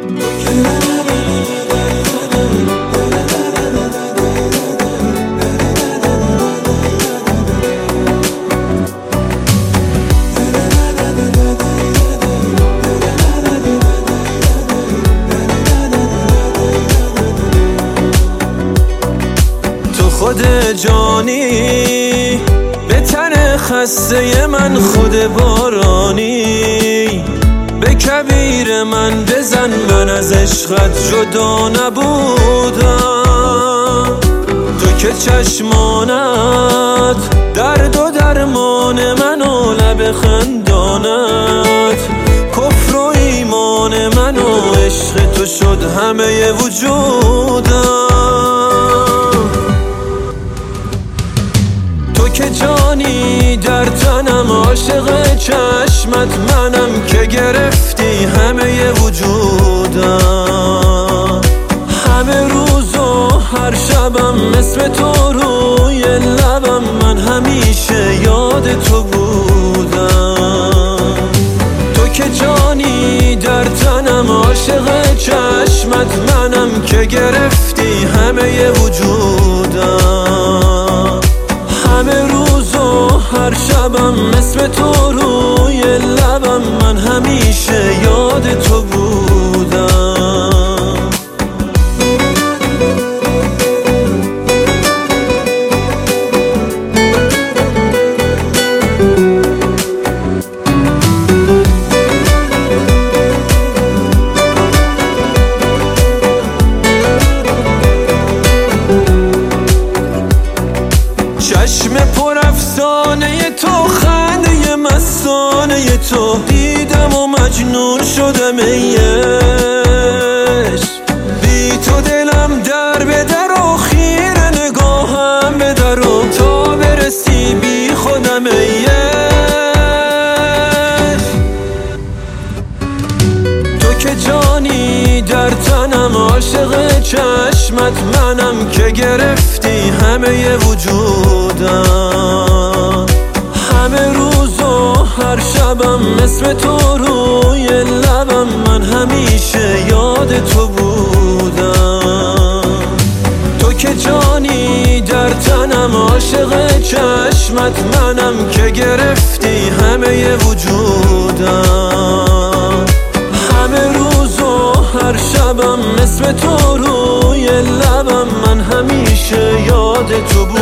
خود جانی به تن خسته من، خود بارانی به کبیر من بزن. من از عشقت جدا نبودم، تو که چشمانت درد و درمان من و لب خندانت کفر و ایمان من و عشق تو شد همه وجودم. تو که جانی در تنم، عاشق چشمت منم که گرفتی همه وجودم. همه روز و هر شبم اسم تو روی لبم، من همیشه یاد تو بودم. تو که جانی در تنم، عاشق چشمت منم که گرفتی همه وجودم. همه روز و هر شبم اسم تو روی لبم، من همیشه یاد تو بودم. چشم پر افسانه تو، خنده مستانه تو، دیدم و مجنون شدم ای عشق. بی تو دلم در به در و خیره نگاهم به در و تا برسی بی خودم ای عشق. تو که جانی در تنم، عاشق چشمت منم که گرفتی همه وجودم. همه روز و هر شبم اسم تو روی لبم، من همیشه یاد تو بودم. تو که جانی در تنم، عاشق چشمت منم که گرفتی همه وجودم. همه روز و هر شبم اسم تو روی لبم، من همیشه یاد تو بودم.